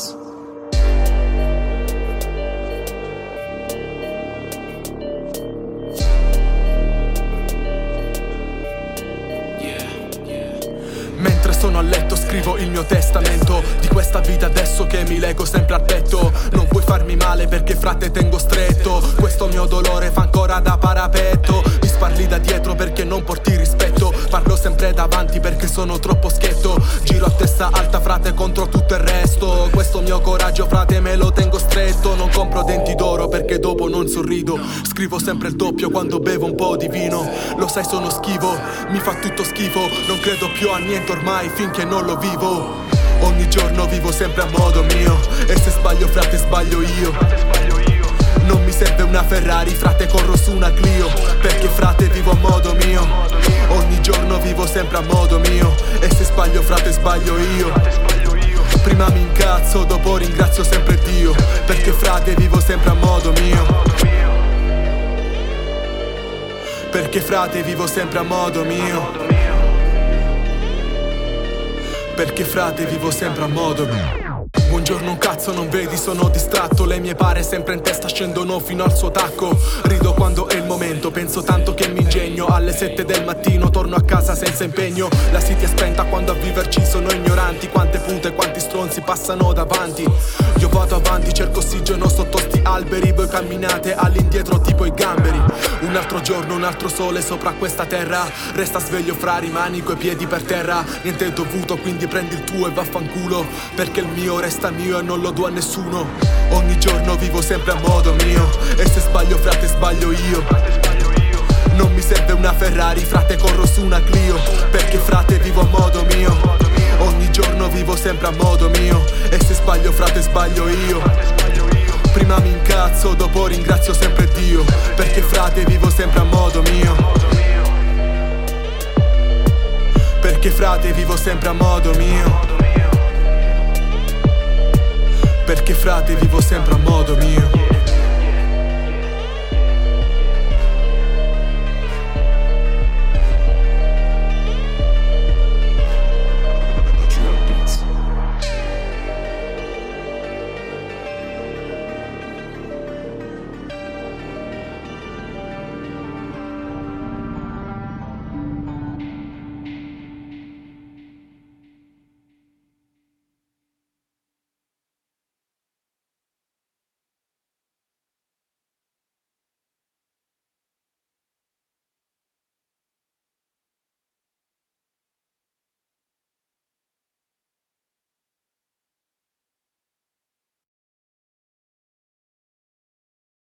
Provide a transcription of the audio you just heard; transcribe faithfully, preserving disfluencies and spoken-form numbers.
Mix. Mentre sono a letto scrivo il mio testamento di questa vita adesso che mi leggo sempre al petto. Non puoi farmi male perché frate tengo stretto. Questo mio dolore fa ancora da parapetto. Mi sparli da dietro perché non porti rispetto. Parlo sempre davanti perché sono troppo schietto. Giro a testa alta frate contro tutto il resto. Questo mio coraggio frate me lo tengo stretto. Non compro denti d'oro perché dopo non sorrido. Scrivo sempre il doppio quando bevo un po' di vino. Lo sai sono schivo, mi fa tutto schifo. Non credo più a niente ormai finché non lo vivo. Ogni giorno vivo sempre a modo mio. E se sbaglio frate sbaglio io. Non mi serve una Ferrari frate corro su una Clio. Perché frate vivo a modo mio. Ogni giorno vivo sempre a modo mio. E se sbaglio frate sbaglio io. Prima mi incazzo dopo ringrazio sempre Dio. Perché frate vivo sempre a modo mio. Perché frate vivo sempre a modo mio. Perché frate vivo sempre a modo mio. Buongiorno un cazzo non vedi sono distratto. Le mie pare sempre in testa scendono fino al suo tacco. Rido quando è il momento, penso tanto che mi ingegno. Alle sette del mattino torno a casa senza impegno. La city è spenta quando a viverci sono ignoranti. Quante pute, quanti stronzi passano davanti. Io vado avanti, cerco ossigeno sotto sti alberi. Voi camminate all'indietro tipo i gamberi. Un altro giorno, un altro sole sopra questa terra. Resta sveglio fra rimani coi piedi per terra. Niente è dovuto quindi prendi il tuo e vaffanculo. Perché il mio resta mio e non lo do a nessuno. Ogni giorno vivo sempre a modo mio. E se sbaglio frate sbaglio io. Non mi serve una Ferrari frate corro su una Clio. Perché frate vivo a modo mio. Ogni giorno vivo sempre a modo mio. E se sbaglio frate sbaglio io. Prima mi incazzo dopo ringrazio sempre Dio. Perché frate vivo sempre a modo mio. Perché frate vivo sempre a modo mio. Perché frate vivo sempre a modo mio.